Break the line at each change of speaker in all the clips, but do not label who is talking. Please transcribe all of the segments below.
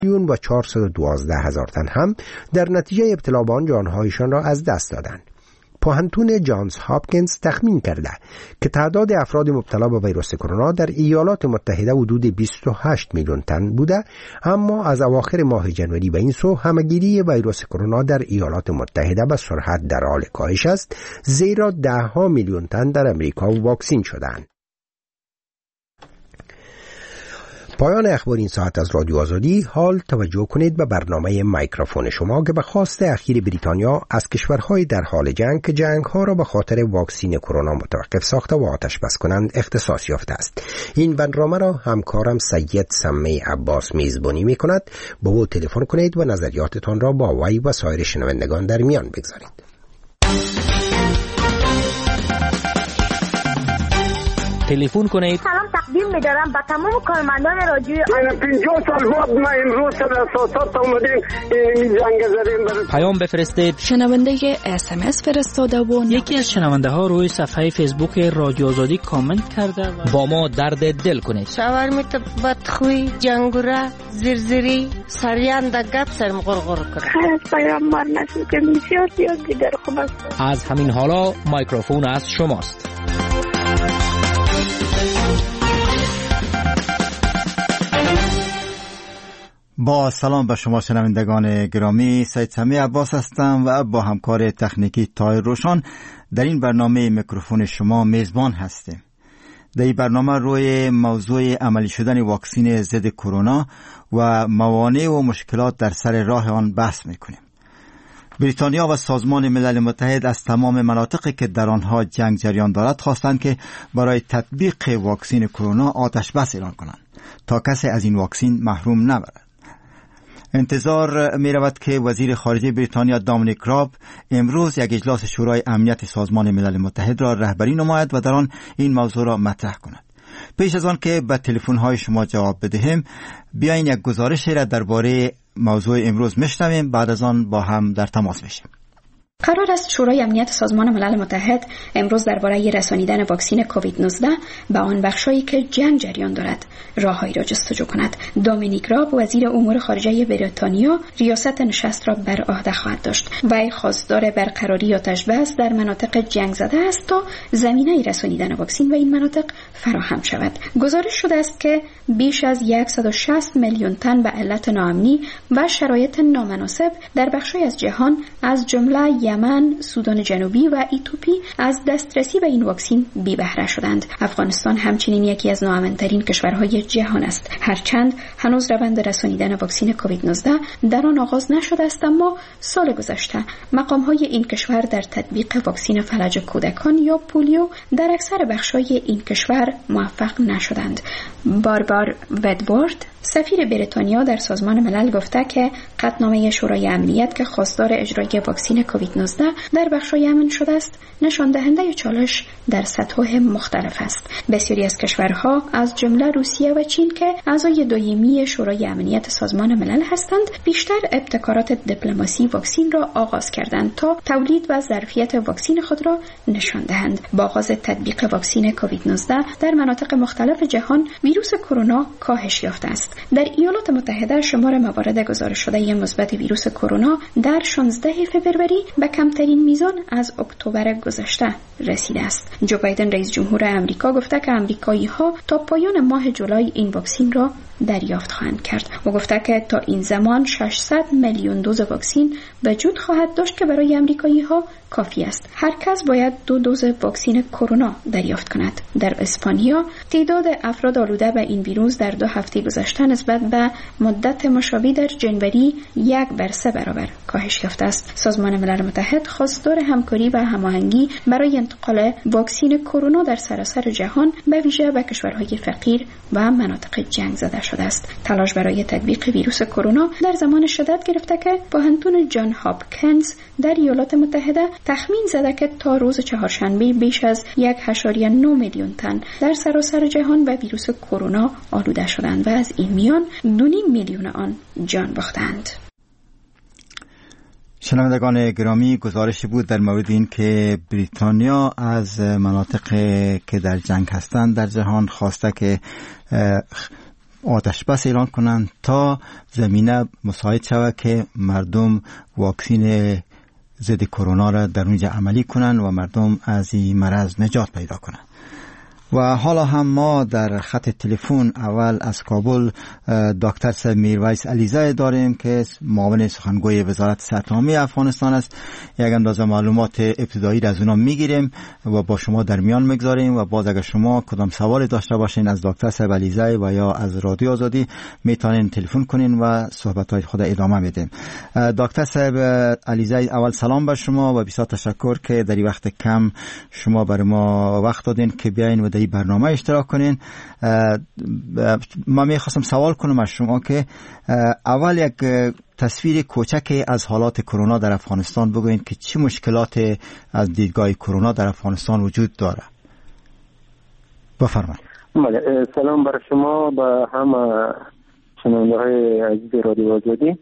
و 412,000 تن هم در نتیجه ابتلا به آن جانهایشان را از دست دادند. پوهنتون جانز هاپکینز تخمین کرده که تعداد افراد مبتلا به ویروس کرونا در ایالات متحده حدود 28 میلیون تن بوده، اما از اواخر ماه جنوری به این سو همه‌گیری ویروس کرونا در ایالات متحده به سرعت در حال کاهش است، زیرا 10 میلیون تن در امریکا واکسین شدند. پایان اخبار این ساعت از رادیو آزادی. حال توجه کنید به برنامه میکروفون شما که به خواست اخیر بریتانیا از کشورهای در حال جنگ که جنگ‌ها را به خاطر واکسین کرونا متوقف ساخته و آتش بس کنند اختصاص یافته است. این برنامه را همکارم سید سمی عباس میزبانی می‌کند. با او تلفن کنید و نظریاتتان را با وی و سایر شنوندگان در میان بگذارید.
تلفن کنید.
سلام تقدیم می‌دارم به تمام کارمندان رادیو.
من 50 سال بعد ما امروز در اساسات اومدیم این جنگ زدیم.
پیام بفرستید.
شنونده SMS فرستاده و
یکی از شنونده ها روی صفحه فیسبوک رادیو آزادی کامنت کرده و با ما درد دل کنید.
شاورمیت بدخوی جنگوره زرزری سریان دگت سرم غرغر کرد.
خیر پیام مار نشد که بسیار دیگر خوب است.
از همین حالا میکروفون از شماست.
با سلام به شما شنوندگان گرامی، سید سمی عباس هستم و با همکار تکنیکی طاهر روشن در این برنامه میکروفون شما میزبان هستیم. در این برنامه روی موضوع عملی شدن واکسن ضد کرونا و موانع و مشکلات در سر راه آن بحث میکنیم. بریتانیا و سازمان ملل متحد از تمام مناطقی که در آنها جنگ جریان دارد خواستند که برای تطبیق واکسن کرونا آتش بس اعلان کنند تا کسی از این واکسن محروم نبرد. انتظار می رود که وزیر خارجه بریتانیا دامینیک راب امروز یک اجلاس شورای امنیت سازمان ملل متحد را رهبری نماید و در آن این موضوع را مطرح کند. پیش از آن که به تلفن های شما جواب بدهیم، بیاین یک گزارش را درباره موضوع امروز میشنویم، بعد از آن با هم در تماس بشیم.
قرار است شورای امنیت سازمان ملل متحد امروز درباره رسانیدن واکسن کووید 19 به آن بخشایی که جنگ جریان دارد راههایی را جستجو کند. دامینیک راب وزیر امور خارجه بریتانیا ریاست نشست را بر عهده خواهد داشت. وی خواستار برقراری آتش بس در مناطق جنگ زده است تا زمینه رسانیدن واکسن و این مناطق فراهم شود. گزارش شده است که بیش از 160 میلیون تن به علت ناامنی و شرایط نامناسب در بخش‌های از جهان از جمله یمن، سودان جنوبی و ایتوپی از دسترسی به این واکسن بی بهره شدند. افغانستان همچنین یکی از ناامن‌ترین کشورهای جهان است. هرچند هنوز روند رسانیدن واکسن کووید 19 در آن آغاز نشده است، اما سال گذشته مقام‌های این کشور در تطبیق واکسن فلج کودکان یا پولیو در اکثر بخش‌های این کشور موفق نشدند. باربار ودوارد سفیر بریتانیا در سازمان ملل گفته که قطعنامه شورای امنیت که خواستار اجرای واکسن کووید 19 در بخش‌های امن شده است نشان دهنده چالش در سطح مختلف است. بسیاری از کشورها از جمله روسیه و چین که اعضای دائمی شورای امنیت سازمان ملل هستند بیشتر ابتکارات دیپلماسی واکسن را آغاز کردند تا تولید و ظرفیت واکسن خود را نشان دهند. با آغاز تطبیق واکسن کووید 19 در مناطق مختلف جهان ویروس کرونا کاهش یافته است. در ایالات متحده شمار موارد گزارش شده مثبت ویروس کرونا در 16 فوریه به کمترین میزان از اکتبر گذشته رسیده است. جو بایدن رئیس جمهور آمریکا گفته که آمریکایی‌ها تا پایان ماه جولای این واکسن را دریافت خواهند کرد. او گفته که تا این زمان 600 میلیون دوز واکسن وجود خواهد داشت که برای آمریکایی‌ها کافی است. هر کس باید 2 دوز واکسن کرونا دریافت کند. در اسپانیا تعداد افراد آلوده به این ویروس در 2 هفته گذشته نسبت به مدت مشابه در جنوری 1/3 برابر کاهش یافته است. سازمان ملل متحد خواستار همکاری و هماهنگی برای انتقال واکسن کرونا در سراسر جهان به ویژه به کشورهای فقیر و مناطق جنگ زده شده است. تلاش برای تطبیق ویروس کرونا در زمان شدت گرفته که پوهنتون جان هاپکینز در ایالات متحده تخمین زده که تا روز چهارشنبه بیش از 1.9 میلیون تن در سراسر جهان به ویروس کرونا آلوده شدند و از این میان 2.5 میلیون آن جان باختند.
شنوندگان گرامی، گزارشی بود در مورد این که بریتانیا از مناطق که در جنگ هستند در جهان خواسته که آتش بس اعلان کنند تا زمینه مساعد شود که مردم واکسین ضد کرونا را در اونجا عملی کنند و مردم از این مرض نجات پیدا کنند. و حالا هم ما در خط تلفن اول از کابل دکتر صاحب میرویس علیزاده داریم که معاون سخنگوی وزارت صحت عامه افغانستان است. یک اندازه معلومات ابتدایی را از اونا میگیریم و با شما در میان میگذاریم و باز اگر شما کدام سوالی داشته باشین از دکتر صاحب علیزاده و یا از رادیو آزادی میتونین تلفن کنین و صحبت‌های خود ادامه میدیم. دکتر صاحب علیزاده اول سلام بر شما و بسیار تشکر که در این وقت کم شما برای ما وقت دادین که بیاین و در این برنامه اشتراک کنین. من میخواستم سوال کنم از شما که اول یک تصویر کوچکی از حالات کرونا در افغانستان بگوین که چه مشکلات از دیدگاه کرونا در افغانستان وجود داره. بفرمایید.
سلام بر شما و همه شنونده‌های عزیز رادیو آزادی.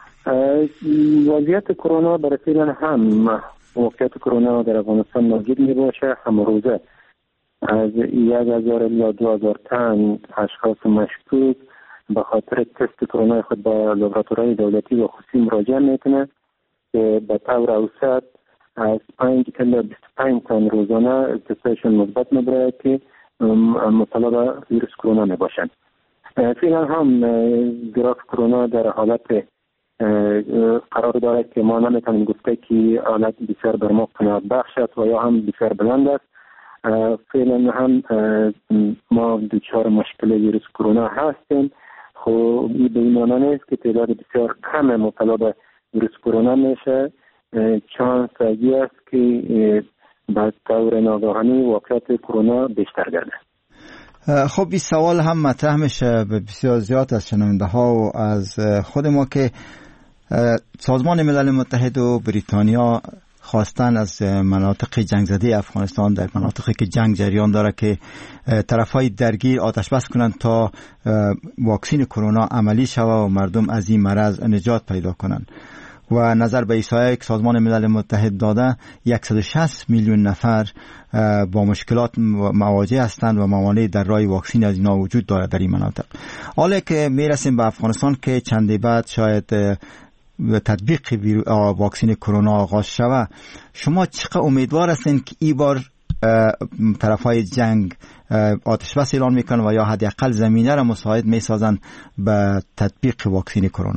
وضعیت کرونا برای فعلا هم وضعیت کرونا در افغانستان موجود می باشه. هم روزه از 1000 الی 2000 تن اشخاص مشکوک به خاطر تست کرونا خود با لابراتوارهای دولتی و خصوصی مراجعه میکنه که به طور اوسط از 5 الی 25 تن روزانه تستشون مثبت میبره که مبتلا به ویروس کرونا میباشند. فعلا هم گراف کرونا در حالت قرار داره که ما نمیتونیم گفته که حالت بسیار بر ما قناعت بخش است و یا هم بسیار بلند است. فعلا هم ما دچار مشکل ویروس کرونا هستیم. خب این به این معنی نیست که تعداد بسیار کم مبتلا به ویروس کرونا میشه. چانس ازی است که به طور ناگهانی واقعیت کرونا بیشتر گرده.
خب این سوال هم مطرح میشه بسیار زیاد از شنونده ها و از خود ما که سازمان ملل متحد و بریتانیا خواستن از مناطق جنگ زده افغانستان در مناطقی که جنگ جریان داره که طرفای درگیر آتش بس کنند تا واکسین کرونا عملی شود و مردم از این مرض نجات پیدا کنند. و نظر به ایسایی که سازمان ملل متحد داده 160 میلیون نفر با مشکلات مواجه هستند و موانع در راه واکسین از اینا وجود داره در این مناطق. حالا که میرسیم به افغانستان که چندی بعد شاید تطبیق واکسین کرونا آغاز شود، شما چقدر امیدوار هستین که این بار طرفای جنگ آتش بس اعلان میکنن و یا حداقل زمینه را مساعد میسازن به تطبیق واکسین کرونا؟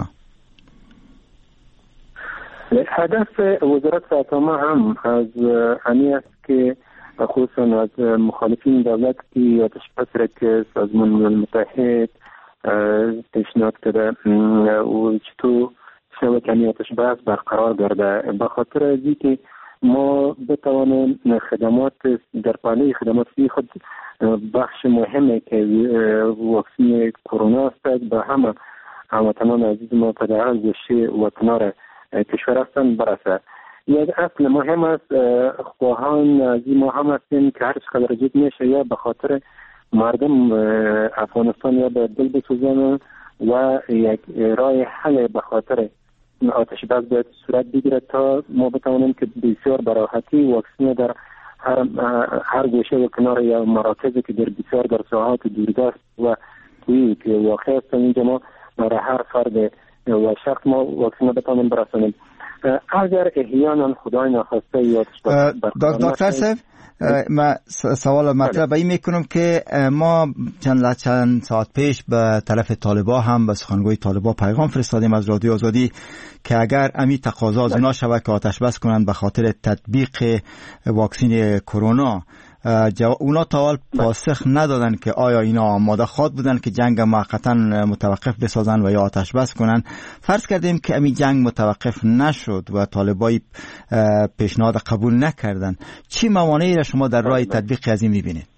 هدف وزارت صحت عامه هم از همی است که خصوصا از مخالفین دولت که آتش بس را که سازمان ملل متحد پیشنهاد کرده و چطور شود که آتش بس برقرار گرده، به خاطر از اینکه ما بتوانیم خدمات در پاله خدمات خود بخش مهمه که واکسین کرونا است به همه هموطنان عزیز ما که در هر گوشه و کنار کشور هستند برسه. یک اصل مهم است، خواهان از این ما هم هستیم که هر چقدر جد میشه یا به خاطر مردم افغانستان یا به دل بسوزن و یک راه حل به خاطر آتش بس باید صورت بگیره تا ما بتوانیم که بسیار براحتی واکسین در هر گوشه و کنار یا مراکزی که در بسیار در ساحات دوردست و تویی که واقع هستن اینجا ما برای هر فرد و شخص ما واکسین بتوانیم برسانیم. اگر احیانا خدای نخواسته یا آتش بس
دکتر صاحب من سوال مطرح به این میکنم که ما چند ساعت پیش به طرف طالبا هم به سخنگوی طالبا پیغام فرستادیم از رادیو آزادی که اگر امی تقاضا از اونا شود که آتش بس کنند به خاطر تطبیق واکسین کرونا، اونا تا حال پاسخ ندادن که آیا اینا آماده خواد بودن که جنگ موقتا متوقف بسازن و یا آتش بس کنن. فرض کردیم که امی جنگ متوقف نشد و طالبای پیشنهاد قبول نکردن، چی موانعی را شما در راه تطبیق از این میبینید؟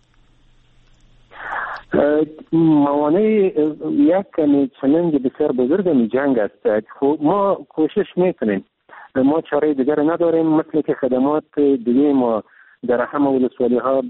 موانع یک چالش بسیار بزرگ می جنگ است. ما کوشش میکنیم، ما چاره دیگر نداریم، مثل که خدمات دیگه ما در همه ولسوالی ها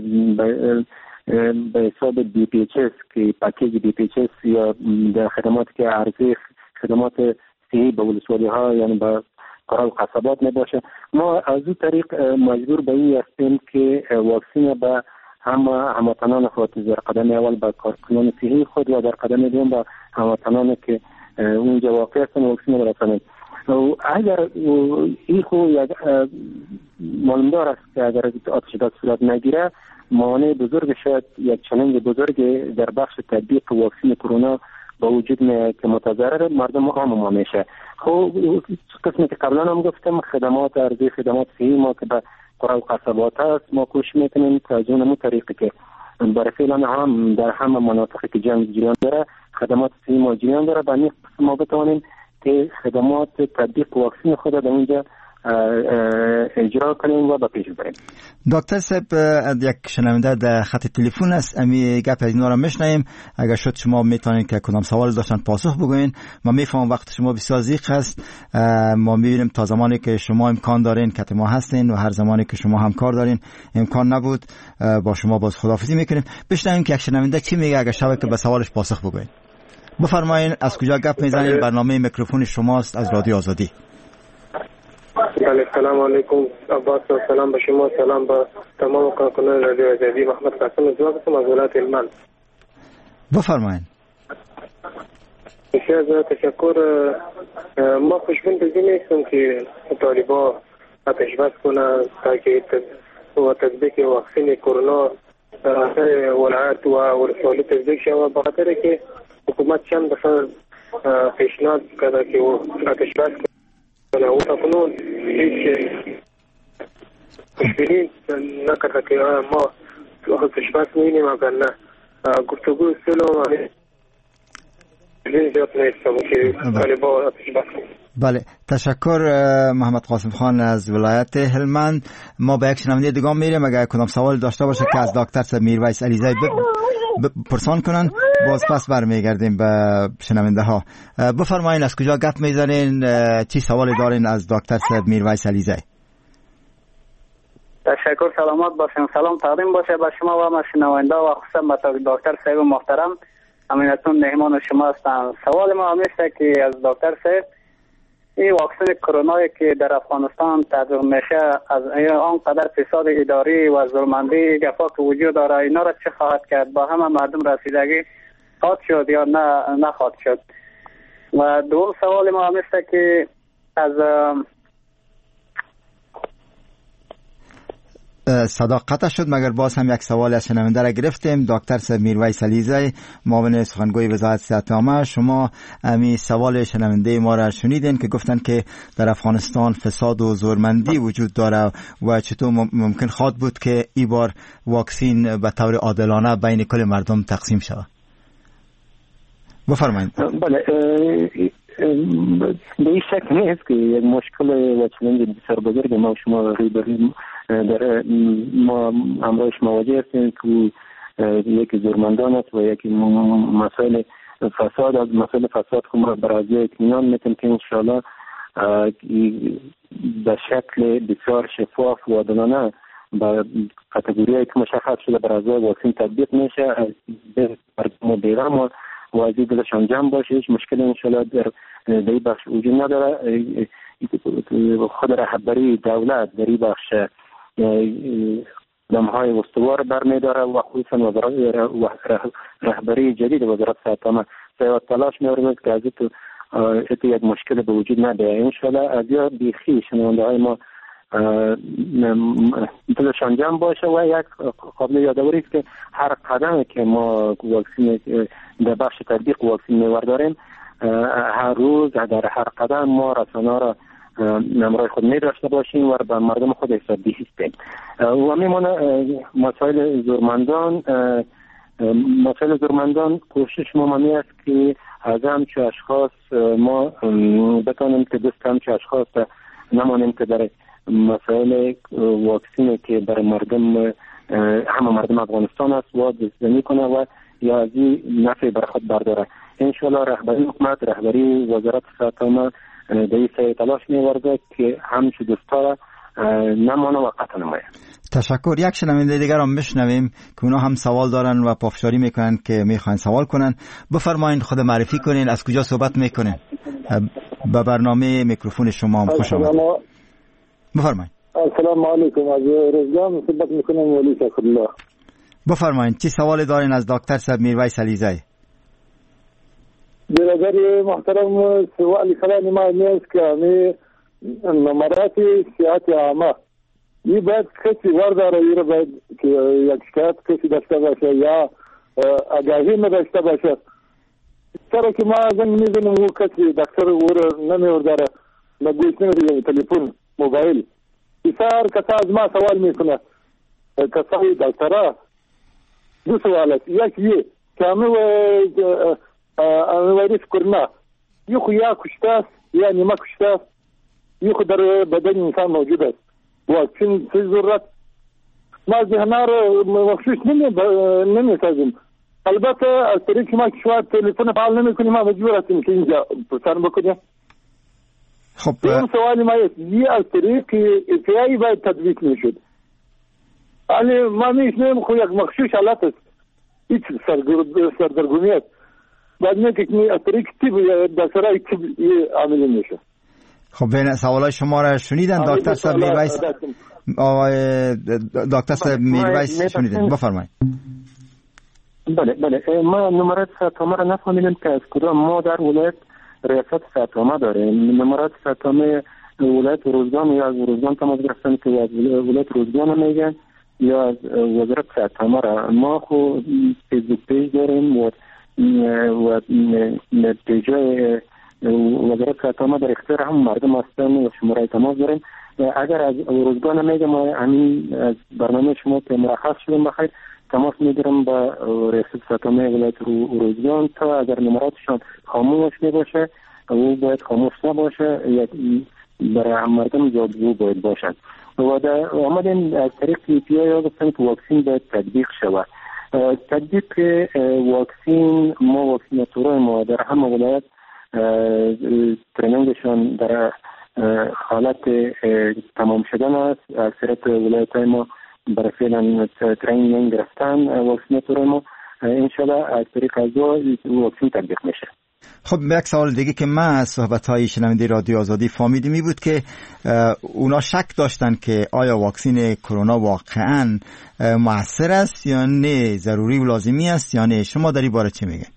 به حساب بی پی اچ اس که پاکیج بی پی اچ اس یا در خدمات که عرضی خدمات صحی به ولسوالی ها یعنی به قرار قصبات نباشه، ما از این طریق مجبور به این هستیم که واکسین به هموطنان خود در قدم اول با کارکنان صحی خود و در قدم دوم با هموطنان که اونجا واقع هستن واکسن برسانند. اگر این خو یک معلومدار است که اگر آتش داد صورت نگیره مانع بزرگ شاید یک چالش بزرگ در بخش تطبیق واکسن کرونا با وجود میاد که متضرر مردم عام ما میشه. خب قسمی که قبلا هم گفتم خدمات ارزی خدمات صحی ما که به قرى و قصبات است ما کوشش میکنیم که از اون طریقی که برای فعلا هم در همه مناطقی که جنگ جریان داره خدمات صحی ما جریان داره به این ما بتوانیم که خدمات تطبیق واکسن خود در اونجا اجرا کنیم و به پیش بریم.
دکتر صاحب یک شنونده در خط تلفن است، امی گپ از اینا را میشنویم. اگر شد شما میتونید که کدام سوال داشتن پاسخ بگوین. ما میفهمم وقت شما بسیار ضیق است، ما میبینیم تا زمانی که شما امکان دارین که ما هستین و هر زمانی که شما هم کار دارین امکان نبود با شما باز خداحافظی میکنیم. بشنویم که یک شنونده چی میگه اگر شب که به سوالش پاسخ بگوین. بفرمایید از کجا گپ میزنید؟ برنامه میکروفون شماست از رادیو آزادی.
بله سلام علیکم عباس و سلام به شما، سلام به تمام کارکنان رادیو آزادی. محمد قاسم از ولایت هلمند.
بفرمایید.
بسیار تشکر. ما خوشبین به این نیستم که طالبان آتش بس کنند تا که تطبیق واکسن کرونا در اثر ولایت و ولسوالی تطبیق شود، به خاطر که حکومت چند دفعه پیشنهاد کرده که آتش بس کنه و تاکنون هیچ خوشبینی نکرده که ما آتش بس می‌بینیم. اگر نه گفتگو سلام زیاد نیستم که طالبان آتش بس کنه.
بله تشکر محمد قاسم خان از ولایت هلمند. ما به یک شنونده دیگه میریم. اگر کدام سوال داشته باشه که از دکتر صاحب میرویس علیزی پرسان کنن باز پس برمیگردیم به شنونده ها. بفرمایید از کجا گپ میزنین، چی سوالی دارین از دکتر صاحب میرویس علیزی؟
تشکر، سلامت باشین. سلام تقدیم باشه به شما و ما شنونده و خصوصا به دکتر صاحب محترم. امینتون مهمان شما هستم. سوال ما همیشه که از دکتر صاحب این واکسن کرونایی که در افغانستان تطبیق میشه از آنقدر فساد اداری و ظلمندی گفا که وجود داره، اینا را چه خواهد کرد؟ با همه مردم رسیدگی خواهد شد یا نه خواهد شد؟ و دوم سوال ما همیشه که از
صدا قطع شد مگر باز هم یک سوال از شنونده را گرفتیم. دکتر صاحب میرویس علیزی معاون سخنگوی وزارت صحت عامه، شما امی سوال شنونده ما را شنیدین که گفتن که در افغانستان فساد و زورمندی وجود داره و چطور ممکن خواهد بود که این بار واکسین به طور عادلانه بین کل مردم تقسیم شود. بفرمایید.
بله به این شک نیست که یک مشکل و چالش بسیار بزرگ ما شما روبروی در ما امروز مواجه هستیم که یکی زورمندان است و یکی مسائل فساد. از مسائل فساد که ما برای اطمینان میتونیم که انشاءالله به شکل بسیار شفاف و عادلانه با کاتگوریایی که مشخص شده برای واکسن تطبیق میشه. ما بیرام و از دلشان جمع باشه، هیچ مشکلی انشاءالله در این بخش وجود نداره. خود رهبری دولت در این بخش دمهای استوار برمیداره و خصوصا رهبری جدید وزارت صحت عامه سعی تلاش می‌ورزد که از این یک مشکل به وجود نیاید. انشاءالله از یا بیخی شنونده‌های ما دلشان جمع باشه و یک قابل یادآوری است که هر قدمی که ما واکسن در بخش تطبیق واکسن می‌ورداریم هر روز در هر قدم ما رسانه‌ها را نمرای خود می داشته باشیم و به مردم خود حسابی هستیم. و میمونه مسائل زورمندان کوشش ما می است که از همچه اشخاص ما بتانیم که دست همچه اشخاص نمانیم که در مسائل واکسینی که برای مردم همه مردم افغانستان است و دستزنی کنه و یا از این نفع بر خود برداره. انشاءالله رهبری حکومت، رهبری وزارت صحت عامه در این سعی تلاش می‌ورزد که همچه دستار نمانه و قطع نماید.
تشکر. یک شنونده دیگر هم میشنویم که اونا هم سوال دارن و پافشاری میکنن که میخواین سوال کنن. بفرمایید خود معرفی کنین، از کجا صحبت میکنین؟ به برنامه میکروفون شما هم خوش آمدید.
بفرمایید.
السلام علیکم. از رزگان صحبت میکنم، ولی شکرالله.
بفرمایید چی سوال دارین از دکتر صاحب میرویس علیزی؟
برادر محترم، سوال کلام ما نیست که همی نمرات صحت عامه این باید کسی ورداره، این باید که یک شکایت کسی داشته باشه یا آگاهی نداشته باشه. سر که ما زنگ میزنیم او کسی دکتر او رو نمیورداره، نگوش نمیده تلفن موبایل. بسیار کسا از ما سوال میکنه، کسای دکترها دو سوال است. یکی که همه ویروس کرونا یخو یا کشته است یا نیمه کشته است، یخو در بدن انسان موجود است. واکسین چه ضرورت؟ ما ذهنها رو مخصوص نمیسازیم. البته از طریق ما کشور تلفن فعال نمیکنیم، ما مجبور هستیم که اینجا پرسان بکنیم.
خب
این سوالی ما است، یه از طریق افیایی باید تطبیق میشد. ولی ما میشنیم خو یک مخصوص حالت است، هیچ سردرگمی است. بعد میگه از طریق طب در سرای طب عملی میشه.
خب بین سوالای شما را شنیدن دکتر صاحب میرویس؟ دکتر صاحب میرویس شنیدن، بفرمایید.
بله ما نمرات ساتوما را نفهمیدم که از کدام. ما در ولایت ریاست ساتوما داریم. نمرات ساتوما ولایت روزگان یا از روزگان تماس گرفتن که از ولایت روزگان میگن یا از وزارت ساتوما را. ما خو فیسبوک پیج داریم و پیج وزارت ساتوما در اختیار هم مردم هستن و شماره تماس داریم. اگر از روزگان میگم همین از برنامه شما که مرخص شدیم بخیر تماس میگیرم با ریاست ساتوما ولایت روزگان تا اگر نمراتشان خاموش نباشه او باید خاموش نباشه یا برای مردم جادگو باید باشد. و آمدن از طریق PPI گفتن که واکسین باید تطبیق شود. تطبیق واکسین ما واکسیناتورای ما در همه ولایت تریننگشان در حالت تمام شدن است. اکثریت ولایت های ما برای فعلا تریننگ گرفتن واکسیناتورای ما. انشالله از طریق از واکسین تطبیق میشه.
خب یک سوال دیگه که من از صحبت‌های شنونده رادیو آزادی فهمیدم می بود که اونا شک داشتن که آیا واکسین کرونا واقعاً مؤثر است یا نه، ضروری و لازمی است یا نه. شما در این باره چه میگین؟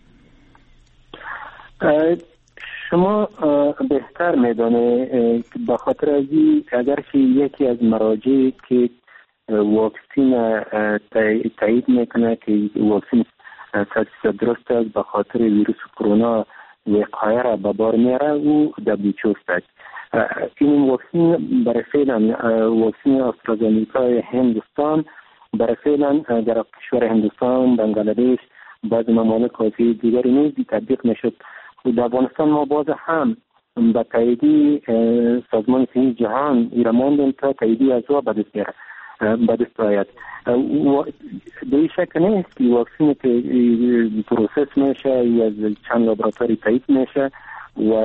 شما بهتر میدانه به خاطر از اگر که یکی از مراجع که واکسین تایید میکنه که واکسین 100% درست است به خاطر ویروس کرونا وقایه را به بار میاره او WHO است. این واکسین برای فعلا واکسین آسترازنیکا هندوستان برای فعلا در کشور هندوستان، بنگلادش، بعض ممالک آسیای دیگری نیز تطبیق نشد. در افغانستان ما باز هم به تاییدی سازمان صحی جهان ایرماندیم تا تاییدی از او به دست آید. به شک نیست که واکسینی که پروسس میشه یا از چند لابراتوری تایید میشه و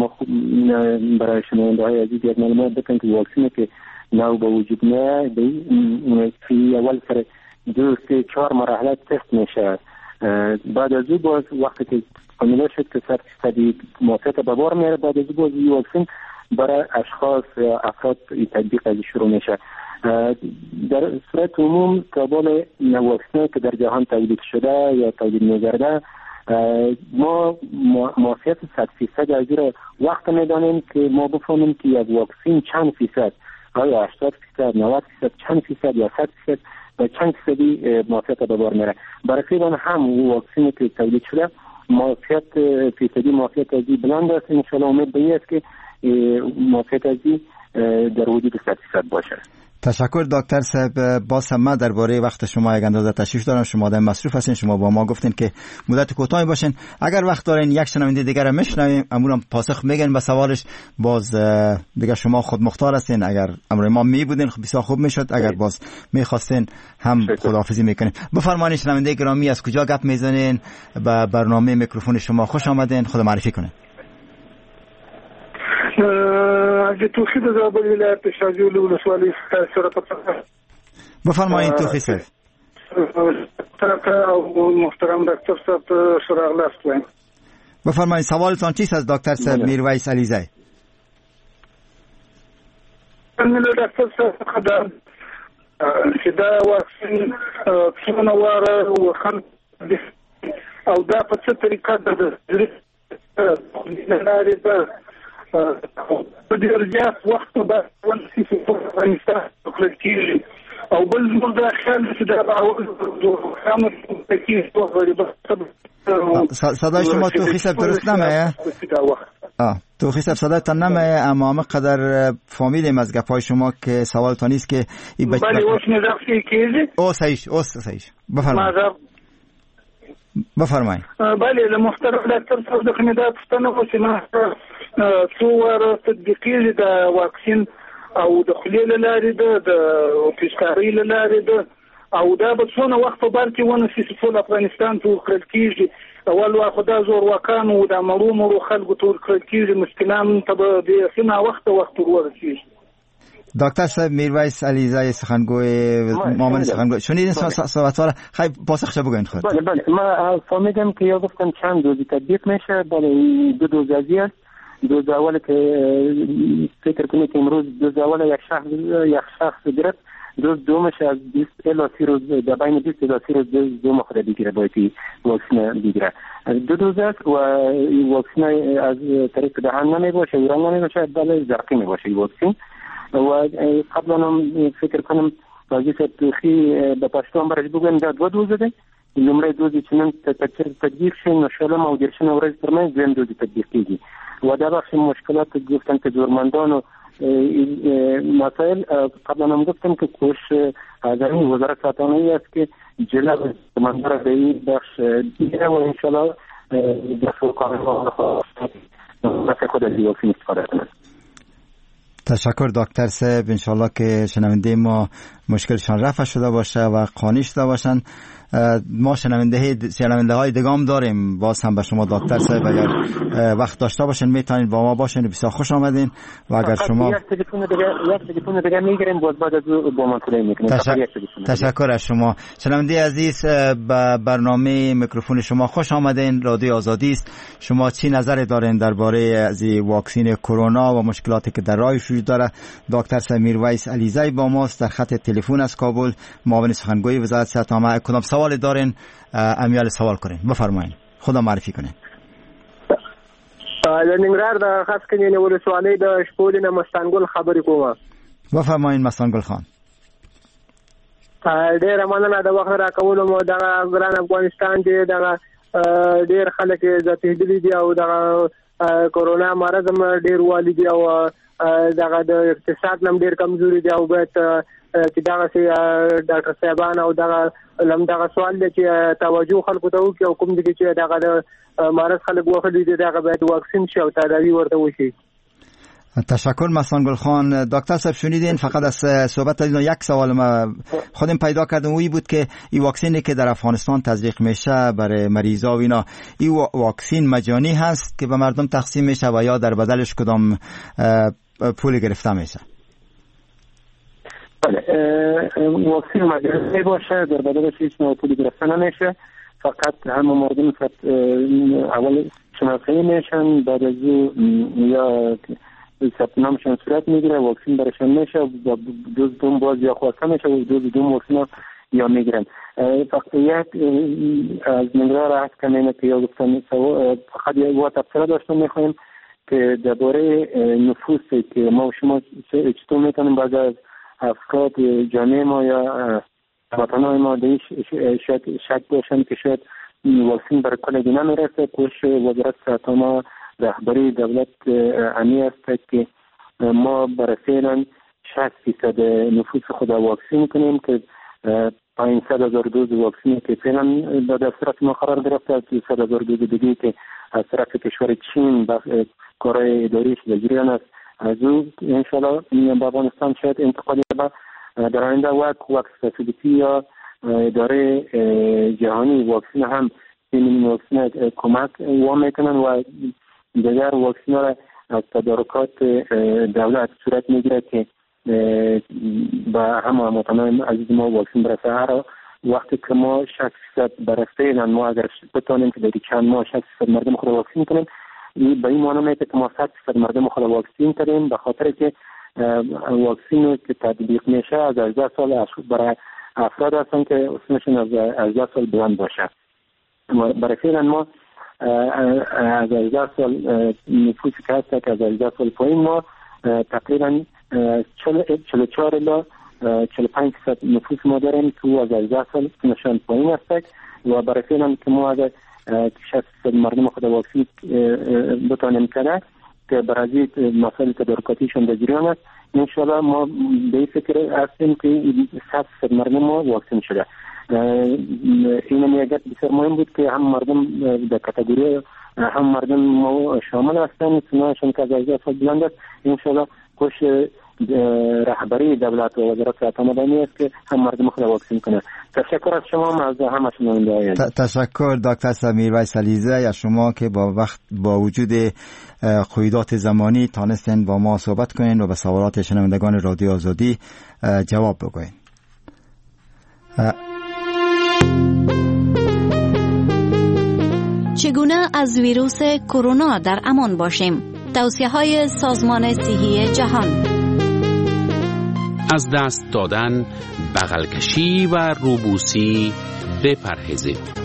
برای شنونده های عزیز یک معلومات بکنم که واکسینی که نو به وجود میاد که اول سر 2-4 مرحله تست میشه. بعد از او باز وقتی که کامل شد که 100% موافقت به بار میاره، بعد از او باز این واکسین برای اشخاص افراد تطبیق از شروع میشه. در صورت عموم قبال واکسن که در جهان تولید شده یا تولید میگرده ما موافقت 100% از را وقت میدانیم که ما بفهمیم که یک واکسین چند فیصد، آیا 80%، 90%، چند فیصد یا 100% و چند فیصدی موافقت به بار میره. برای فعلا هم واکسینی که تولید شده موافقت فیصدی موافقت از بلند است. ان شاء الله امید به است که موافقت از در وجود 100% باشه.
تشکر دکتر صاحب. باز هم درباره وقت شما یک اندازه تشریف دارم. شما آدم مصروف هستین، شما با ما گفتین که مدت کوتاهی باشین. اگر وقت دارین یک شنونده دیگر رو میشنویم، امورم پاسخ میگن به سوالش. باز دیگه شما خود مختار هستین. اگر امر ما می بودین بسیار خوب میشد، اگر باز میخواستین هم خداحافظی میکنیم. بفرمایید شنونده گرامی از کجا گپ میزنین؟ به برنامه میکروفون شما خوش آمدین. خود معرفی کنین.
از توخی در زابل ولایت شاجول ولسوالی سرپتر.
بفرمایید توخی صاحب.
محترم دکتر صاحب سراغ لاست.
بفرمایید سوالتان چیست از دکتر صاحب میرویس علیزی؟
دکتر صاحب چې دا واکسین څونه واره وخل او دا په څه طریقه د لارې ده په ډېر زیات وخت به ونسي په افغانستان وکړل کېږي او بل زموږ دا خیال چې دا
صدای شما توخی صاحب درست نمیه؟ توخی صاحب صدایتان نمیه، اما همه قدر فهمیدیم از گپای شما که سوالتان نیست که این بچه
بله اوس مې دقیقی کېږي
او صحیح بفرمایید.
بله له محترم ډاکټر صاحب د خدمت پوښتنه وکړم څو واره تطبیقي د واکسین او د خلیې له لارې ده د پیشکارۍ له لارې ده او دا به څونه وخت په بار کې ونسي چې ټول افغانستان ته ورکړل کېږي. اول واخو دا زورواکانو د مړو خلکو ته ورکړل کېږي، مسکینانو ته به بېخي ناوخته وخت ورورسېږي.
دکتر صاحب میرویس علیزی سخنگوی معاون سخنگوی شنیدین صحبت‌ها را؟ خیلی پاسخش بگوین خود.
بله ما فهمیدم که یا گفتم چند دوزی تطبیق میشه. بله 2 دوز است. دوز اول که فکر کنید که امروز دوز اول یک شخص گرفت، دوز دومش از 20 الی 30 روز در بین 20 الی 30 روز دوم خود بگیره باید واکسن بگیره. 2 دوز است و این واکسن از طریق دهان نمی باشه، ایران نمی باشه، بله زرقی می باشه واکسن. و قبلا هم فکر کنم بازی توخی به پشتون برش بگویم دا 2 دوز ده. لومړی دوزی چې نن تطبیق شي نو شلم او دېرشمه ورځ ترمنځ دویم دوزی تطبیق کېږي و دا بخش مشکلات گفتن که زورمندان مسائل قبلا هم گفتم که کوش از این وزارت ساتانه‌ای است که جلو زورمندان را به این بخش دیگه و انشالله دستور کارها خود از واکسن استفاده کنند.
تشکر دکتر صاحب، انشالله که شنونده ما مشکلشان رفع شده باشه و قانع شده باشن. ما شنونده های دگام داریم. باز هم به شما دکتر صاحب اگر وقت داشته باشین میتونید با ما باشین. بسیار خوش آمدین و اگر شما
یک تلفن دیگه میگیریم باز بعد از با ما کلی میکنیم.
تشکر از شما شنونده عزیز. به برنامه میکروفون شما خوش آمدین. رادیو آزادی است. شما چی نظر دارین درباره از واکسن کرونا و مشکلاتی که در راهش وجود داره؟ دکتر صاحب میرویس علیزی با ماست در خط تلفن از کابل، معاون سخنگوی وزارت صحت عامه. کدام سوال دارین امیال سوال کنین، بفرمایید، خدا معرفی کنین.
د ننګرهار د خاص کني ولسوالۍ د شپولې نه مستانګل خبرې کوم.
بفرمایید مستانګل خان.
ډېر مننه د وخت راکولو مو د ګران افغانستان دی د ډېر خلک زتهدلي دي او د کورونا مرض هم ډېر والدي او دغه د اقتصاد نم ډېر کمزوري دي او باید چې دغه سي ډاکټر صاحبان او دغه سوال دی چې توجه خلکو ته وکړي او کوم دي چې دغه د مرض خلک وخت دي دغه باید واکسین شي او تداوی ورته وشي.
تشکر مستانگل خان. دکتر صاحب شنیدین فقط از صحبت از یک سوال ما خودم پیدا کردم وی بود که این واکسینی که در افغانستان تزریق میشه برای مریضا و اینا، این واکسین مجانی هست که به مردم تقسیم میشه و یا در بدلش کدام پول گرفته میشه؟
بله واکسین مجانی باشه، در بدلش هیچ نوع پولی گرفته نمیشه، فقط همه مردم اول شناسایی میشن، بعد از یا ثبت نامشان صورت میگیره، واکسین برشان میشه و دوز دوم باز یا خواسته میشه و دوز دوم واکسین یا میگیرن. فقط یک از نگران هست که اینه که یا گفتن فقط یک تبصره داشتن میخواییم که درباره نفوسی که ما و شما چطور میتونیم بعد از افراد جامعه ما یا وطنهای ما دیش شک باشن که شاید واکسین برای کل دینا میرسه. کوش وزارت صحت عامه رهبری دولت امی است که ما برای فعلا 60% نفوس خود واکسین کنیم که 500,000 دوز واکسین که فعلا در دسترس ما قرار گرفته، از 200,000 دوز دیگه که از طرف کشور چین کارهای اداریش در جریان است. از او انشالله به افغانستان شاید انتقالی در آینده واکس فسیلیتی یا اداره جهانی واکسین هم این واکسین کمک میکنن و دیگر واکسین را از تدارکات دولت صورت میگیره که به همه هموطنان عزیز ما واکسین برسه. هر وقتی که ما 60% برسه ما اگر بتانیم که در چند ماه 60% مردم خود واکسین کنیم، به این معنی میشه که ما 100% مردم خود واکسین کردیم، به خاطر که واکسینی که تطبیق میشه از 18 سال برای افراد هستن که سنشون از 18 سال بلند باشه. برای فعلا ما از 18 سال نفوسی که هست که از 18 سال پایین ما تقریبا 44 الی 45% نفوس ما داریم که از 18 سال نشان پایین هست و برای فعلا که ما اگر 60% مردم خود واکسین بتانیم کنه که برای مسائل تدارکاتیشون در جریان است، انشاءالله ما به این فکر هستیم که 100% مردم ما واکسین شده. این نیاگت بسیار مهم بود که هم مردم در کاتگوری هم مردم ما شامل هستند سنشون که از 18 سال بلند است. انشاءالله کوش رهبری دولت و وزارت صحت مدنی است که هم مردم خود واکسین کنه. تشکر از شما از همه شنوندگان.
تشکر دکتر سمیر ویسلیزه از شما که با وجود قیودات زمانی تانستین با ما صحبت کنین و به سوالات شنوندگان رادیو آزادی جواب بگوین.
چگونه از ویروس کرونا در امان باشیم؟ توصیه‌های سازمان صحی جهان.
از دست دادن، بغل کشی و روبوسی بپرهیزید.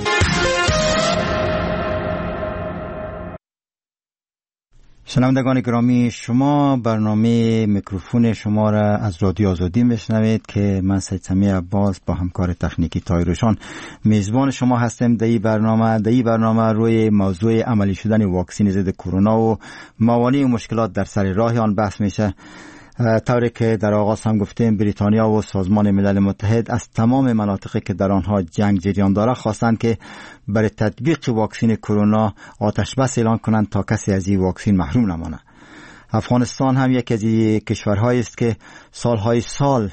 شنوندگان گرامی، شما برنامه میکروفون شما را از رادیو آزادی میشنوید که من سید سمی عباس با همکار تکنیکی تایروشان میزبان شما هستم. در این برنامه روی موضوع عملی شدن واکسن ضد کرونا و موانع و مشکلات در سر راه آن بحث میشه. طوری که در آغاز هم گفتیم بریتانیا و سازمان ملل متحد از تمام مناطقی که در آنها جنگ جریان داره خواستند که برای تطبیق واکسن کرونا آتش بس اعلان کنند تا کسی از این واکسن محروم نمانه. افغانستان هم یکی از کشورهایی است که سالهای سال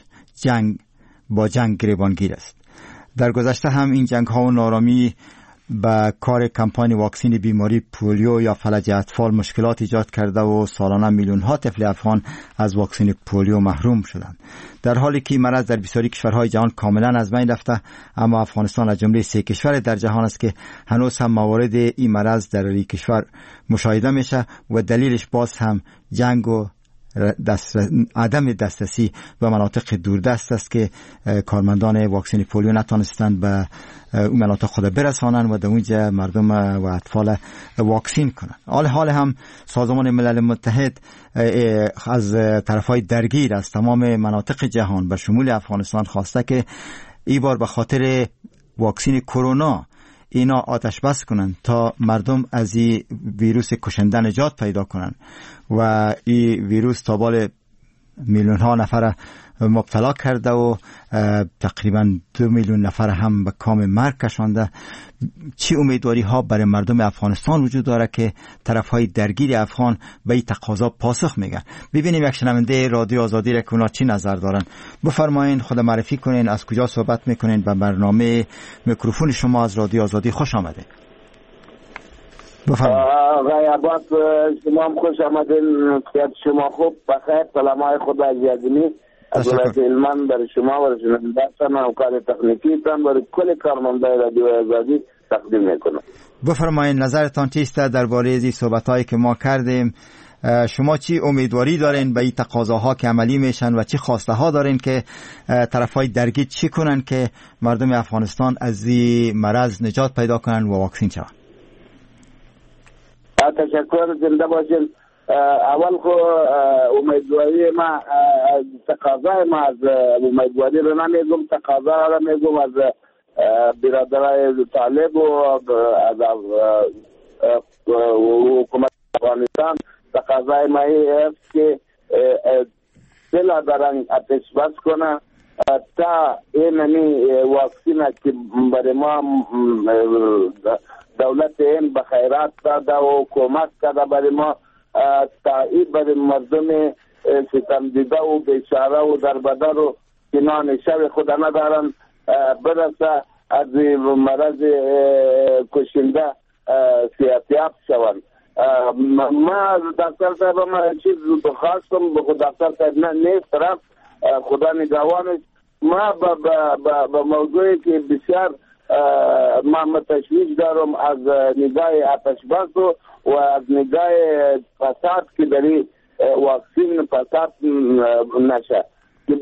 با جنگ گریبانگیر است. در گذشته هم این جنگ ها و نارامی با کار کمپاین واکسن بیماری پولیو یا فلج اطفال مشکلات ایجاد کرده و سالانه میلیون ها طفل افغان از واکسن پولیو محروم شدند. در حالی که مرض در بسیاری کشورهای جهان کاملا از بین رفته، اما افغانستان از جمله 3 کشور در جهان است که هنوز هم موارد این مرض در این کشور مشاهده میشه و دلیلش باز هم جنگ و عدم دسترسی به مناطق دوردست است که کارمندان واکسن پولیو نتونستند به اون مناطق خود برسانند و در اونجا مردم و اطفال واکسین کنند. حال هم سازمان ملل متحد از طرفهای درگیر از تمام مناطق جهان به شمول افغانستان خواسته که این بار به خاطر واکسن کرونا اینا آتش بس کنند تا مردم از این ویروس کشنده نجات پیدا کنند و این ویروس تا بال میلیون ها نفر مبتلا کرده و تقریبا 2 میلیون نفر هم به کام مرگ کشانده. چی امیدواری ها برای مردم افغانستان وجود داره که طرف های درگیر افغان به این تقاضا پاسخ میگن؟ ببینیم یک شنونده رادیو آزادی را که اونا چی نظر دارن. بفرمایین، خود معرفی کنین، از کجا صحبت میکنین؟ به برنامه میکروفون شما از رادیو آزادی خوش آمدین.
آقای عباس شما هم خوش آمدین. شما خوب بخیر. سلامای خدا عزیزی از ولایت هلمند برای شما و شنوندگان و کار تکنیکیتان برای کل کارمندان رادیو آزادی تقدیم میکنم.
بفرمایید نظرتان چیست درباره این صحبتایی که ما کردیم؟ شما چی امیدواری دارین به این تقاضاها که عملی میشن و چی خواسته ها دارین که طرفای درگیر چی کنن که مردم افغانستان از این مرض نجات پیدا کنن و واکسین شون؟
تشکر، زنده باشین. اول خو امیدواری ما تقاضای ما از امیدواری رو نمیگم، تقاضا رو میگم از برادرای طالب و از حکومت افغانستان. تقاضای ما است که دل دارن آتش بس کنه تا اینمی واکسین که برای ما دولت این به خیرات داده و کمک کرده برای ما تا این برای مردم ستم دیده و بیچاره و دربدر و کنان شب خود ندارن برسه از مرض کشنده صحتیاب شوند. ما دکتر صاحب ما چیز خواستم به دکتر صاحب نیست طرف خدا نگهبانش. ما با موضوعی که بسیار ما تشویش دارم از نگاه آتش بس و از نگاه فساد که در واکسین فقط نشه که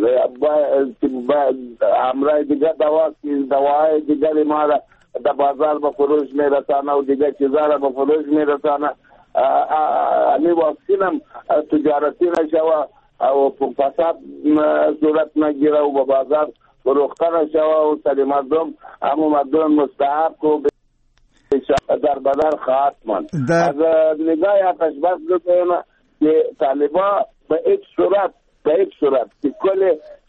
امرای دیگه دوای دیگه ما را در بازار به فروش میرسانه و دیگه چیزا را به فروش میرسانه. امی واکسین هم تجارتی نشوه و فساد صورت نگیره و به بازار فروخته نشوه و سر مردم همو مردم مستحق و در بدر خواهد ماند. از نگاه آتش بس گفتیم که طالبا به یک صورت که کل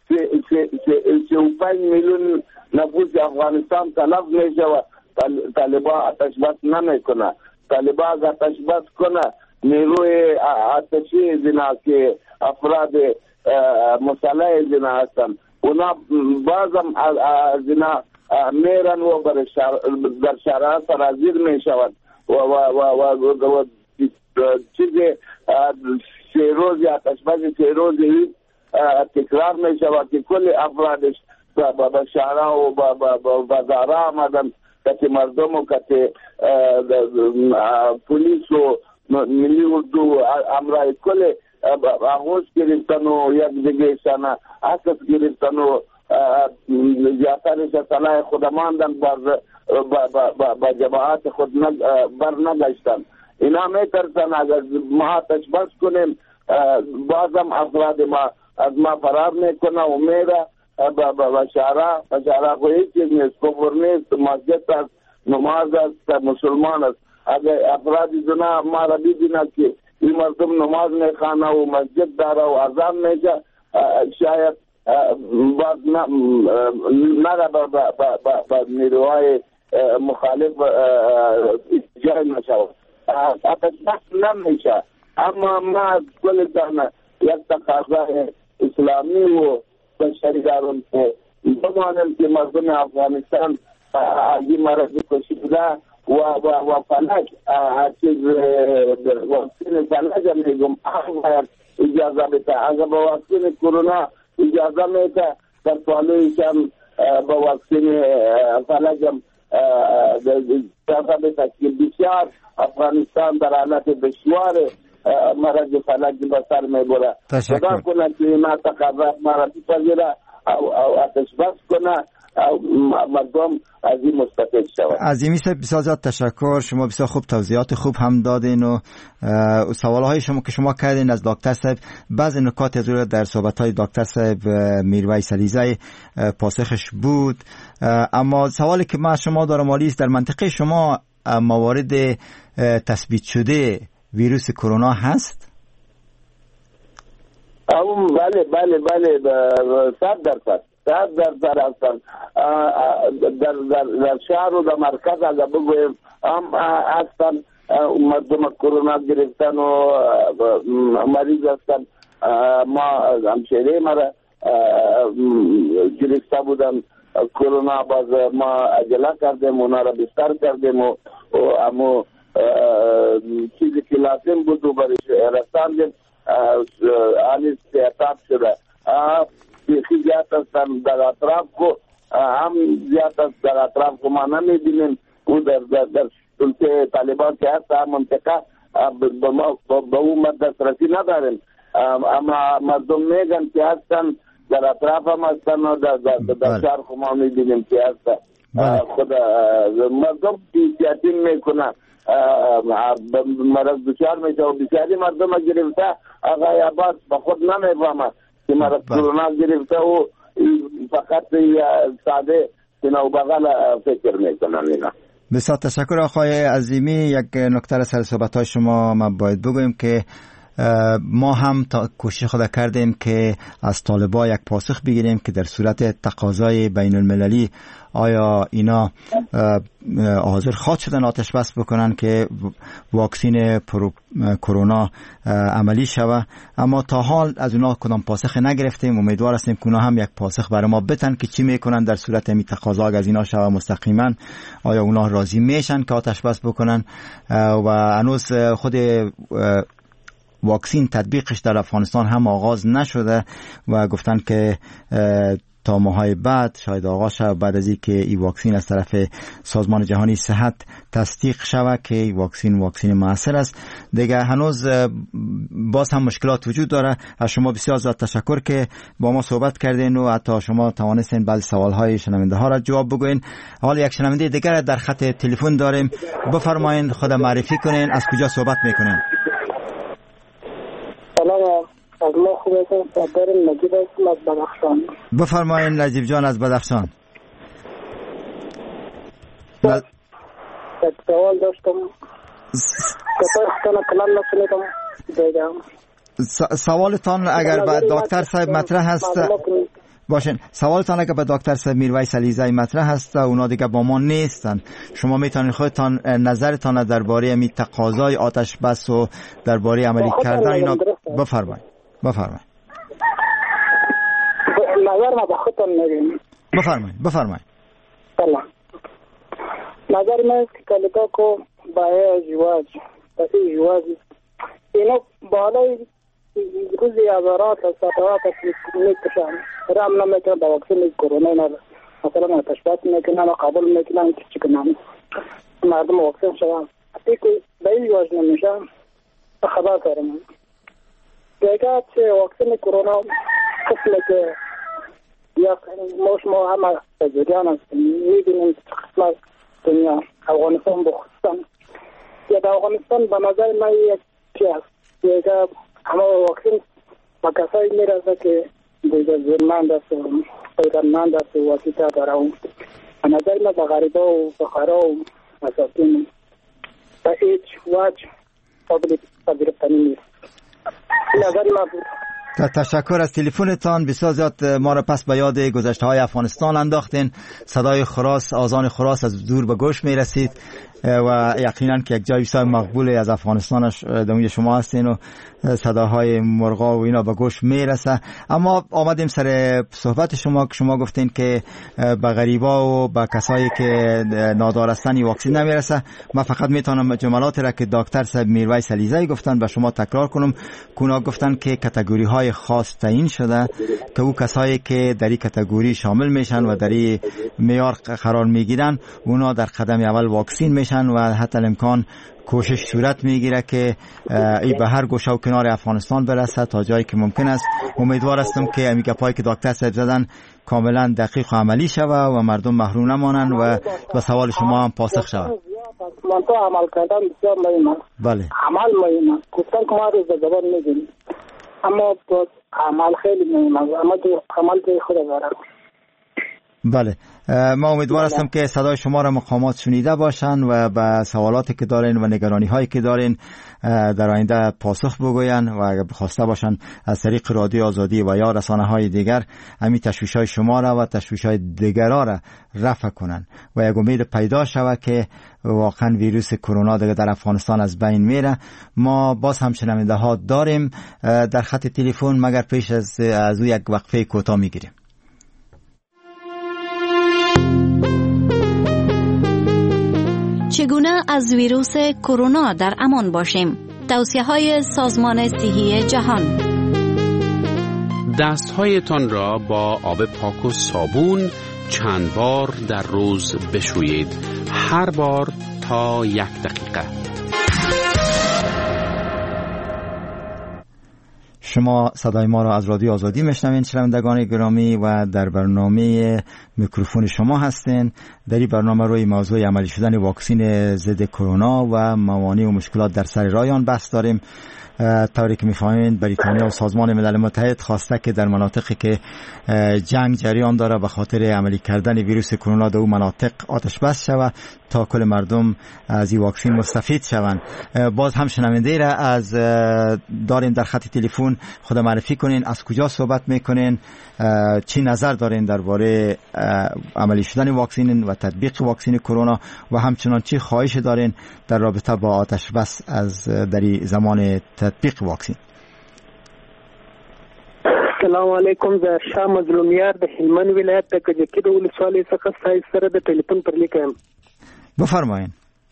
35 میلیون نفوس افغانستان تلف میشه و طالبا آتش بس نمیکنه. طالبا اگر آتش بس کنه نیروی آتشی زنا که افراد مسلح زنا هستن اونا بازم زنا میرن و در شهرها سرازیر میشود و چیزی 3 روزی آتش بس 3 روزی تکرار میشود که کل افرادش به شهرها و بازارها آمدن که مردم و که پولیس و ملی اردو امرای کل آغوش گرفتن و یک دیگه شانه اساس گرفتن و زیادترش صلاح خودماندن با جماعت خود بر نگشتن. اینا میترسن اگر ما آتش بس کنیم بازم افراد ما از ما فرار میکنه و میره با شهرها خو هیچ چیز نیست، کفر نیست، مسجد است، نماز است، مسلمان است. اگر افراد زنا ما را ببینه که این مردم نماز میخوانه و مسجد داره و اذان میشه شاید باز نره با نیروهای مخالف جای نشود آتش بس نمیشه. اما ما کل دانه یک تقاضای اسلامی و بشری دارم که بمانم که مردم افغانستان این مرض کشیده و فلج چیز واکسین فلج هم میگم اجازه بده. اگر با واکسین کرونا اجازه میده در سالویش هم با واکسین فلج هم اجازه بده که بسیار افغانستان در حالت دشوار مرض فلج به سر میبره. خدا کنه که اینا تقرر مرض پذیره او آتش بس کنه مردم از این مستفید شود.
عظیمی صاحب بسیار زیاد تشکر. شما بسیار خوب توضیحات خوب هم دادین و سوالهای شما که شما کردین از دکتر صاحب بعضی نکات از در صحبت‌های دکتر صاحب میرویس علیزی پاسخش بود. اما سوالی که من شما دارم است در منطقه شما موارد تثبیت شده ویروس کرونا هست؟
بله 100% هستن. در شهر و در مرکز اگر بگویم هم هستن مردم کرونا گرفتن و مریض هستن. ما همشهره مرا گرفته بودن کرونا، باز ما عجله کردیم اونا را بستر کردیم و اما چیزی که لازم بود و برش رساندیم حالی احتاب شده. بیخی زیاد هستن در اطراف کو هم زیاد هست در اطراف کو ما نمیبینیم او در سلطه طالبان که هست هم منطقه به او دسترسی نداریم. اما مردم میگن که هستن در اطراف هم هستن و در شهر خو ما میبینیم که هستن. خود مردم احتیاطی میکنن مرض دچار میشه و بسیاری مردم گرفته آقای عباس به خود نمیفهمه که مرض کرونا گرفته و فقط ساده سینه و بغل فکر میکنن. اینا
بسیار تشکر آقای عظیمی. یک نکته سر صحبت های شما من باید بگویم که ما هم کوشش خود کردیم که از طالبا یک پاسخ بگیریم که در صورت تقاضای بین المللی آیا اینا حاضر خواهد شدن آتش بس بکنن که واکسین کرونا عملی شوه. اما تا حال از اونا کدام پاسخ نگرفتیم. امیدوار هستیم که اونا هم یک پاسخ برای ما بتن که چی میکنن در صورت می تقاضا از اینا شوه مستقیما. آیا اونا راضی میشن که آتش بس بکنن و هنوز خود واکسین تطبیقش در افغانستان هم آغاز نشده و گفتن که تا ماهای بعد شاید آغاز شود بعد از اینکه این واکسین از طرف سازمان جهانی صحت تصدیق شود که این واکسین مؤثر است. دیگه هنوز باز هم مشکلات وجود داره. از شما بسیار زیاد تشکر که با ما صحبت کردین و حتی شما توانستین بعضی سوالهای شنونده ها را جواب بگوین. حالا یک شنونده دیگر در خط تلفن داریم. بفرمایید، خود معرفی کنین، از کجا صحبت میکنین؟
سلام، از ما خوب هستم. صدر نجیب هستم از بدخشان.
بفرمایید نجیب جان از بدخشان.
سوال داشتم
سوالتان اگر به دکتر صاحب مطرح هست باشین. سوالتان اگر به دکتر صاحب میرویس علیزی مطرح هست، اونا دیگه با ما نیستن. شما میتونید خودتان نظرتان درباره می تقاضای آتش بس و درباره عملی کردن اینا بفرمایید.
نظر ما به خودتان میگیم.
بفرمایید.
سلام. نظر من است که کلیتا کو باید ازدواج اینو بالای روزی هزارات و صدات میکشن رام نمیکنن با واکسن کرونا اینا مثلا تشبیهات میکنن و قبول میکنن چی کنن مردم واکسن شدن حتی که به ازدواج نمیشن خبر کردم دیگه چه واکسن کرونا قسمه که یا ما همه تجربیان هستیم میبینیم قسمه دنیا افغانستان بخصوصا یا در افغانستان به نظر من یکی هست دیگه همه واکسین با کسایی میرسه که دیگه زیرمند است و قدرتمند است و واسطه داره و به نظر من به غریبه و فقرا و مساکین به هیچ وجه قابل پذیرفتنی نیست. نظر من بود.
تشکر از تلفنتان. بسیار زیاد ما را پس به یاد گذشته های افغانستان انداختین. صدای خراس، آذان خراس از دور به گوش می رسید و یقینا که یک جای بسیار مقبول از افغانستانش دومی شما هستین و صداهای مرغا و اینا به گوش می رسه. اما آمدیم سر صحبت شما که شما گفتین که به غریبا و به کسایی که نادار هستن واکسن نمی رسه. من فقط میتونم جملاتی را که دکتر صاحب میرویس علیزی گفتن به شما تکرار کنم. اونا گفتن که کاتگوری های خاص تعیین شده که او کسایی که در این کاتگوری شامل میشن و در این معیار قرار میگیرن اونا در قدم اول واکسین میشن و حتی امکان کوشش صورت میگیره که ای به هر گوشه و کنار افغانستان برسه تا جایی که ممکن است. امیدوار هستم که امی گپایی که دکتر صاحب زدن کاملا دقیق و عملی شوه و مردم محروم نمانند و به سوال شما هم پاسخ شود.
من تو عمل کردن بسیار مهم است.
بله.
عمل مهم است. گفتن که ما روز زبان میگیم اما عمل خیلی مهم است. اما تو عمل که خود داره.
بله. ما امیدوار هستم که صدای شما را مقامات شنیده باشن و به سوالاتی که دارین و نگرانی هایی که دارین در آینده پاسخ بگوین و اگر بخواسته باشن از طریق رادیو آزادی و یا رسانه های دیگر همین تشویش های شما را و تشویش های دیگرها را رفع کنن و یک امید پیدا شود که واقعا ویروس کرونا دیگه در افغانستان از بین میره. ما باز هم شنونده ها داریم در خط تلفن، مگر پیش از او یک وقفه کوتاه میگیریم.
چگونه از ویروس کرونا در امان باشیم؟ توصیه‌های سازمان صحی جهان.
دستهایتان را با آب پاک و صابون چند بار در روز بشویید، هر بار تا 1 دقیقه.
شما صدای ما را از رادیو آزادی میشنوین شنوندگان گرامی و در برنامه میکروفون شما هستین. در این برنامه روی موضوع عملی شدن واکسن ضد کرونا و موانع و مشکلات در سر راه آن بحث داریم. طوری که می‌فهمید بریتانیا و سازمان ملل متحد خواسته که در مناطقی که جنگ جریان داره به خاطر عملی کردن ویروس کرونا در اون مناطق آتش بس شود تا کل مردم از این واکسن مستفید شوند. باز هم شنونده را از دارین در خط تلفن، خود معرفی کنین، از کجا صحبت میکنین، چی نظر دارین درباره عملی شدن واکسن و تطبیق واکسن کرونا و همچنان چی خواهش دارین در رابطه با آتش بس از در زمان تطبیق واکسن.
السلام علیکم. زه شاه مظلومیار د هلمند ولایت د کجکی د ولسوالۍ څخه ستاسو سره د ټلیفون پر لیکم.
بفرمایئ.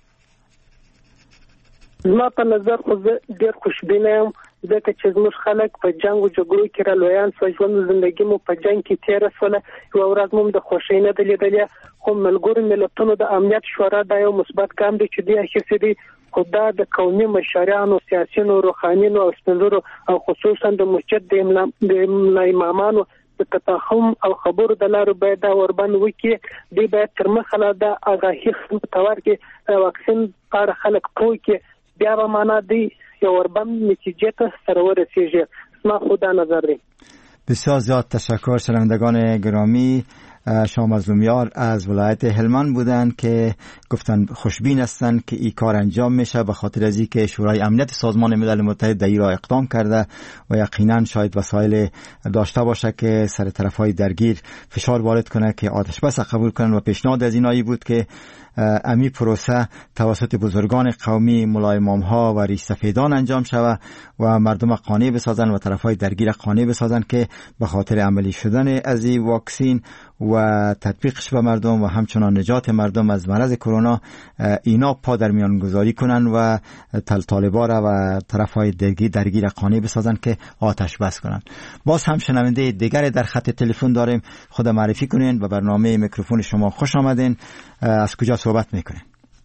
زما په نظر خو زه ډېر خوشبینه یم ځکه چې زموږ خلک په جنګ او جګړو کې را لویان سوه، ژوند زندګي مو په جنګ کې تېره سوله، یوه ورځ مو د خوښۍ نه ده لیدلې. خو ملګرو ملتونو د امنیت شورا دا یو مثبت ګام دی چې دوی اخیستی دی. خو دا د قومي مشرانو، سیاسيونو، روحانيونو او سپینزرو او خصوصا د مسجد د امامانو د تفاهم او خبرو د لارو باید دا وربند وکړي. دی باید تر مخه د آګاهي تور کې واکسین پر خلک پوه کې بیا به معنا دی یو وربند نتیجه ته سره ورسیږي. ما خدا نظر دی.
بسیار زیاد تشکر. شنوندگان گرامی، شما مظلومیار از ولایت هلمند بودند که گفتن خوشبین هستند که این کار انجام میشه به خاطر از اینکه شورای امنیت سازمان ملل متحد در این راه اقدام کرده و یقینا شاید وسایل داشته باشه که سر طرفهای درگیر فشار وارد کنه که آتش بس قبول کنن و پیشنهاد از اینایی بود که امی پروسه توسط بزرگان قومی، ملا امام ها و ریش سفیدان انجام شود و مردم قانع بسازن و طرفهای درگیر قانع بسازن که به خاطر عملی شدن از این واکسین و تطبیقش به مردم و همچنان نجات مردم از مرض کرونا اینا پا در میان گذاری کنن و طالبا را و طرفهای درگیر قانع بسازن که آتش بس کنن. باز هم شنونده دیگر در خط تلفن داریم. خود معرفی کنین و برنامه میکروفون شما خوش آمدین. از کجا صحبت میکنین؟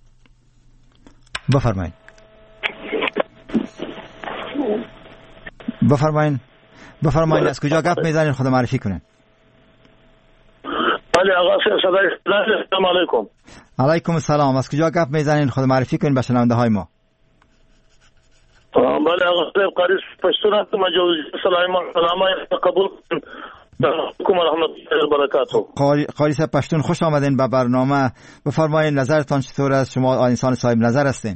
بفرمایین از کجا گپ میزنین؟ خود معرفی کنین.
بله آقا سلام علیکم.
علیکم السلام. از کجا گپ میزنین؟ خود معرفی کنین به شنونده های ما.
بله آقا قاری پشتون هستم. سلام قبول علیکم و رحمت الله و برکاته.
قاری صاحب پشتون خوش آمدین به برنامه. بفرمایین نظرتان چطور است؟ شما انسان صاحب نظر هستین.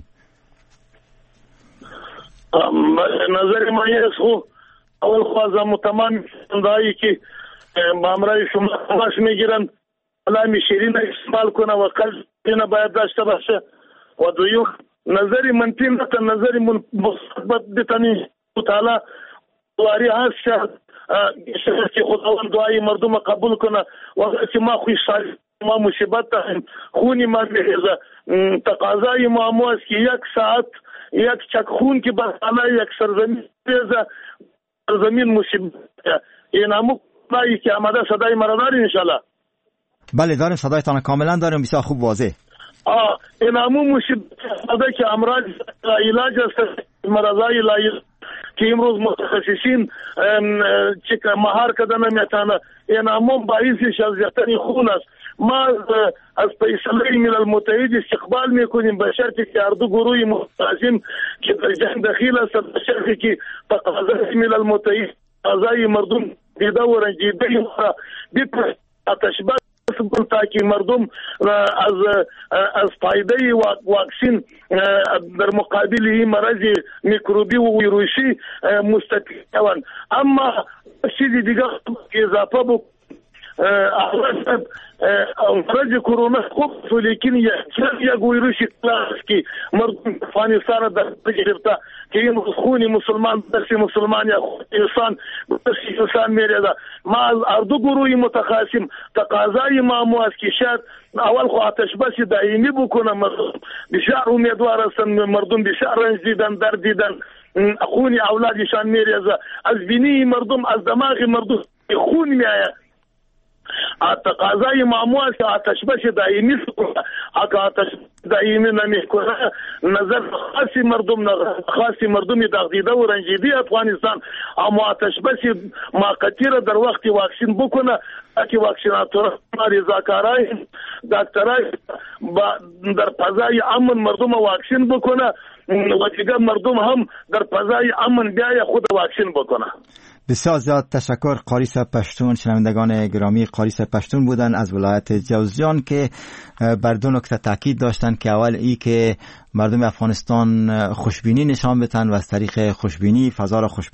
نظر من است اول خوازم تمام دایی که امرای شما تماس میگیرن علامه شیرین استعمال کنه و قلب باید داشته باشه و دویم نظری منفی نه، نظری مثبت بتنی تعالی دواری هست که خداوند دعای مردم قبول کنه. وقتی ما خوش ما مصیبت خونی ما میریزه تقاضای ما است که یک ساعت یک چک خون که بالا یک سرزمین میریزه، سرزمین مصیبت این همون مایی که آمده صدای مرا داری انشالله؟
بله داریم، صدایتان کاملا داریم، بسیار خوب واضح.
این همون مصیبت که امراض علاج است، مرضای علاج که امروز متخصصین چه مهار کردن نمیتونه، این همون باعثش از زیادترین خون است. ما از فیصله ملل متحد استقبال میکنیم به شرطی که هر دو گروه متخاصم که در جنگ دخیل است، به شرطی که تقاضای ملل متحد تقاضای مردم دیده و رنجیده بیت آتش بس تاکي مردم از فایده واکسین در مقابل مرض میکروبی و ویروسی مستفید شوند. اما چیزی دیگه اضافه بکنم، مرض کرونا خوب لیکن یک ویروسی کلاس که مردم افغانستان در گرفته که این خونی مسلمان درسی مسلمان یا انسان درسی انسان میریده. ما از دو گروه متخاصم تقاضای ما است که شاید اول خو آتش بس دائمی بکنه. بسیار امیدوار هستن، مردم بسیار رنج دیدن، درد دیدن، خونی اولادشان میریزه، از بینی مردم از دماغ مردم خون میآید. تقاضای معمول که آتش بس دائمی کنه، اگه آتش دائمی نمیکنه نظر خاصی مردم دغدیده و رنجیده افغانستان، اما آتش بس موقتی را در وقت واکسین بکنه که واکسیناتور رضاکارای دکترای در فضای امن مردم واکسین بکنه و دیگه مردم هم در فضای امن بیای خود واکسین بکنه.
بسیار زیاد تشکر. قاری صاحب پشتون، شنوندگان گرامی، قاری صاحب پشتون بودن از ولایت جوزجان که بر دو نکته تاکید داشتن که اول ای که مردم افغانستان خوشبینی نشان بدن و از طریق خوشبینی فضا را خوشبینی